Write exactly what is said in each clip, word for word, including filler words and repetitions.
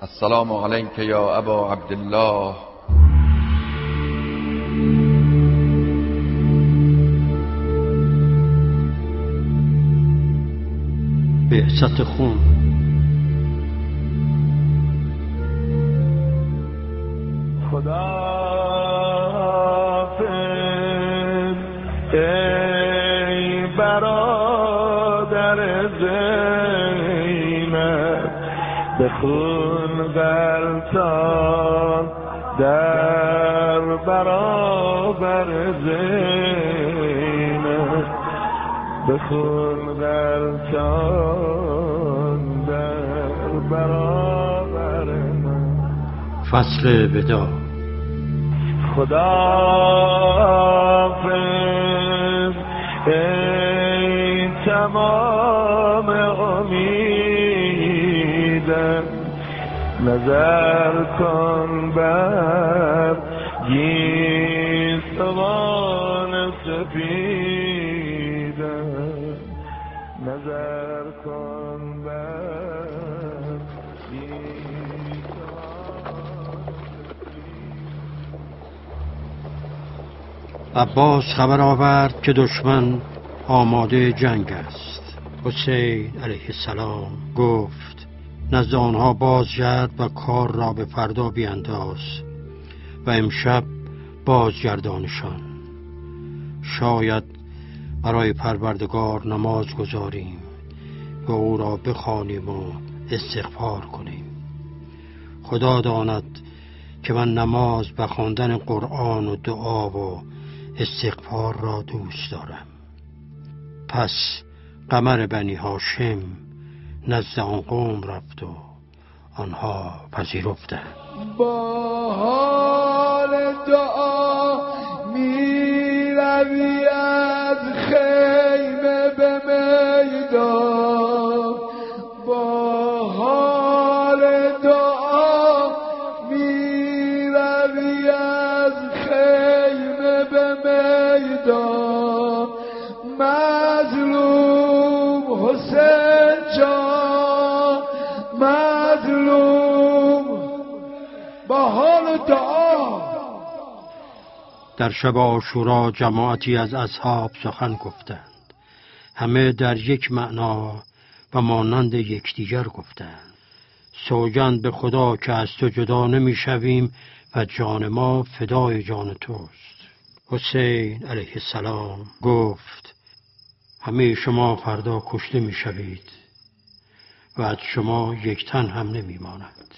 السلام علیک یا ابا عبدالله. بعثت خون. خدا ای برادر زینب، به خون غلطان در برابر زینب، به خون غلطان در برابر من. فصل وداع. خداحافظ ای تمام امیدم، نظر کن بر گیسوان سپیدم، نظر کن بر عباس خبر آورد که دشمن آماده جنگ است. حسین علیه السلام گفت نزد آنها بازگرد و کار را به فردا بیانداز و امشب بازگردانشان. شاید برای پروردگار نماز گذاریم و او را بخوانیم و استغفار کنیم. خدا داند که من نماز و خواندن قرآن و دعا و استغفار را دوست دارم. پس قمر بنی هاشم نزد آن قوم رفت و آنها پذیرفتند. با حال دعا می روی از خیمه به میدان، با حال دعا می روی از خیمه به میدان، مظلوم حسین جان مظلوم، با حال دعا. در شب عاشورا جماعتی از اصحاب سخن گفتند. همه در یک معنا و مانند یکدیگر گفتند. سوگند به خدا که از تو جدا نمی شویم و جان ما فدای جان توست. حسین علیه السلام گفت همه شما فردا کشته می شوید و از شما یک تن هم نمی ماند.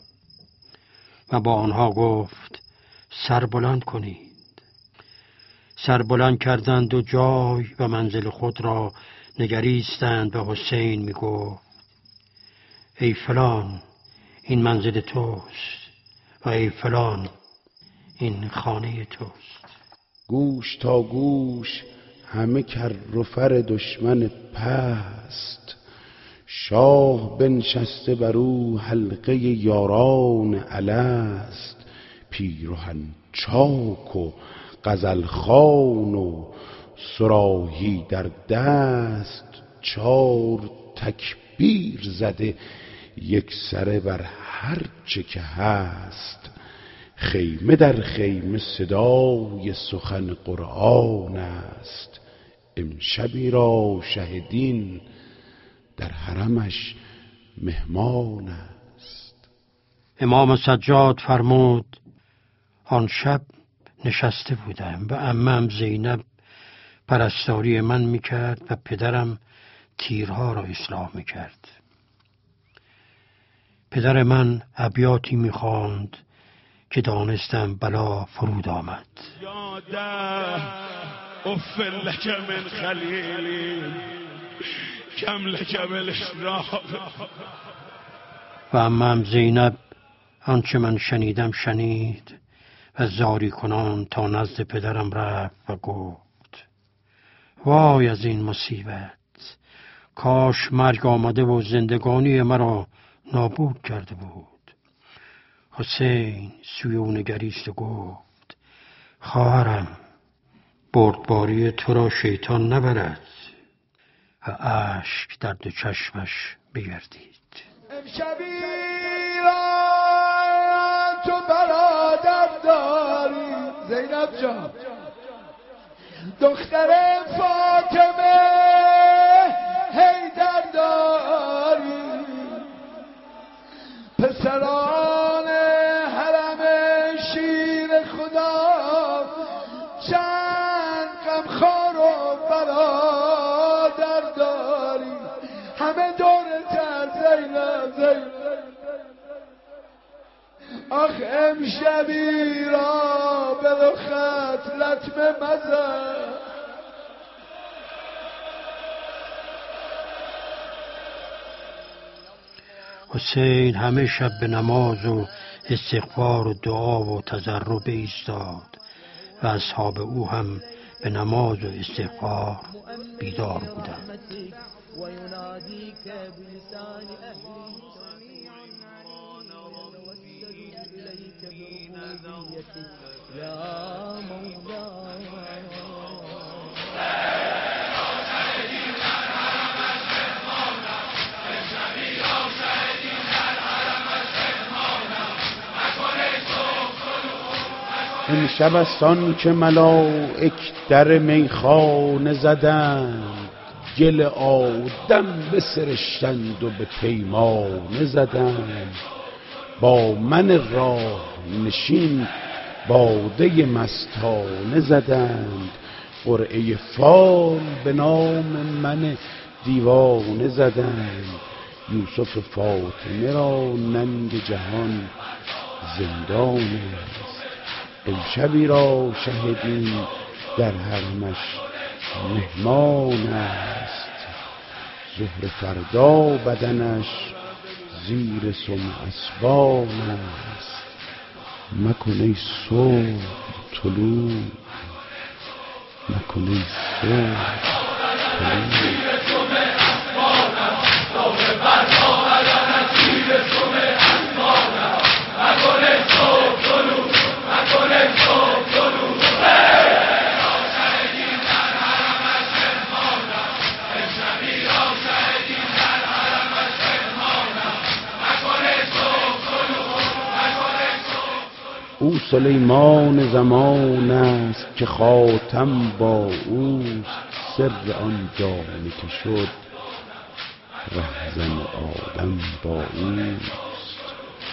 و با آنها گفت سر بلند کنید. سر بلند کردند و جای و منزل خود را نگریستند و حسین می گفت ای فلان این منزل توست و ای فلان این خانه توست. گوش تا گوش همه کر و فر دشمن پست، شاه بنشسته بر او حلقه یاران الست، پیرهن چاک و غزل خوان و صراحی در دست، چار تکبیر زده یک سره بر هر چه که هست، خیمه در خیمه صدای سخن قرآن است، امشبی را شهدین در حرمش مهمان است. امام سجاد فرمود آن شب نشسته بودم و عمم زینب پرستاری من میکرد و پدرم تیرها را اصلاح میکرد. پدر من ابیاتی میخواند که دانستم بلا فرود آمد. یاده اف لک من خلیلی کم لک بالاشراق. و عمم زینب آنچه من شنیدم شنید و زاری کنان تا نزد پدرم رفت و گفت وای از این مصیبت، کاش مرگ آمده و زندگانی مرا نابود کرده بود. حسین سوی او نگریست و گفت خواهرم بردباری تو را شیطان نبرد و اشک در دو چشمش بگردید. امشبی را زینب جان دختر فاطمه حیدر داری، پسران حرم شیر خدا چند غمخوار و برادر داری، همه دورتر زینب زینب. آخ امشبی را به رخت لطمه مزن، حسین همه شب به نماز و استغفار و دعا و تضرع ایستاد و اصحاب او هم به نماز و استغفار بیدار بودند. امشب است آن که ملائک در میخانه زدند، گل آدم بسرشتند و به پیمانه زدند. با من راه نشین باده مستانه زدند، قرعه فال به نام من دیوانه زدند. یوسف فاطمه را ننگ جهان زندان است، امشبی را شهدی در حرمش مهمان است. ظهر فردا بدنش زیر سم اسبان است. مکن ای صبح طلوع، مکن ای صبح طلوع. او سلیمان زمان است که خاتم با اوست، سر آن جانی که شد رهزن آدم با اوست.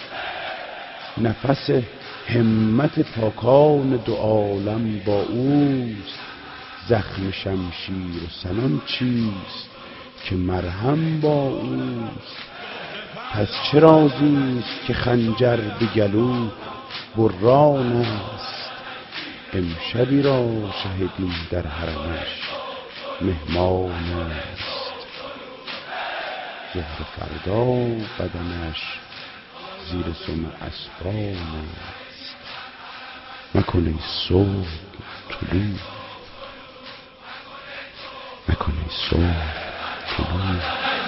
نفس همت پاکان دو عالم با اوست، زخم شمشیر و سنان چیست که مرهم با اوست. پس چه رازیست که خنجر به گلو بران است، امشبی را شهدی در حرمش مهمان است. ظهر فردا بدنش زیر سم اسبان است. مکن ای صبح طلوع، مکن ای صبح طلوع.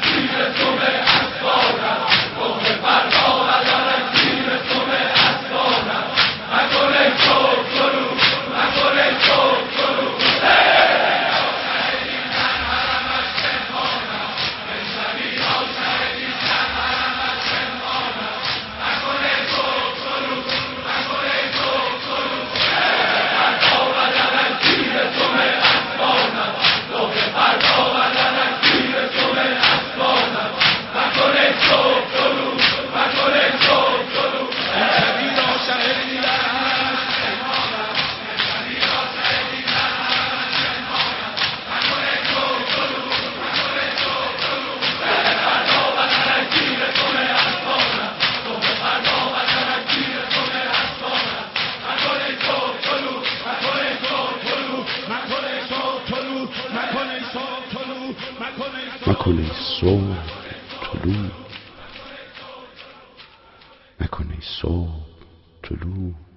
مکن ای صبح طلوع، مکن ای صبح طلوع.